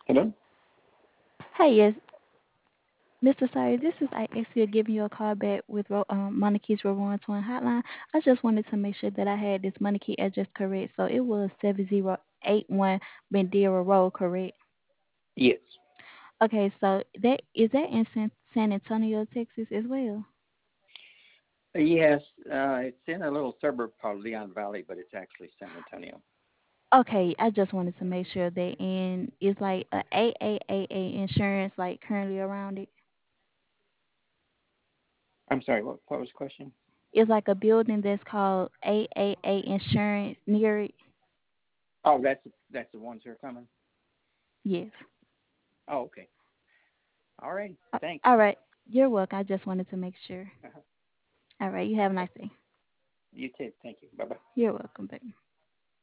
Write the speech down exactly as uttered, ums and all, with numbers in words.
Hello? Hi, yes, mister Sires, this is Ixia giving you a call back with Ro- um, Monique's Rowan Twin Hotline. I just wanted to make sure that I had this Monique address correct. So it was seven zero eight one Bandera Road, correct? Yes. Okay, so that is that in San, San Antonio, Texas as well? Yes, uh, it's in a little suburb called Leon Valley, but it's actually San Antonio. Okay, I just wanted to make sure that and it's like a A A A A insurance like currently around it. I'm sorry, what, what was the question? It's like a building that's called A A A Insurance near it. Oh, that's that's the ones who are coming? Yes. Oh, okay. All right. Uh, Thanks. All right. You're welcome. I just wanted to make sure. Uh-huh. All right. You have a nice day. You too. Thank you. Bye bye. You're welcome, baby.